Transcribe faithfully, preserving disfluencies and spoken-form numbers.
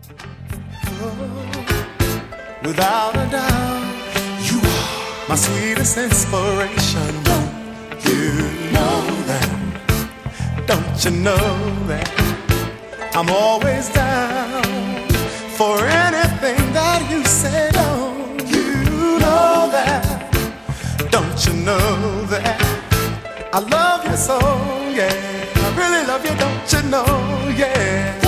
Without a doubt, you are my sweetest inspiration. Don't you know that? Don't you know that? I'm always down for anything that you say. Don't you know that? Don't you know that? I love you so, yeah. I really love you, don't you know, yeah.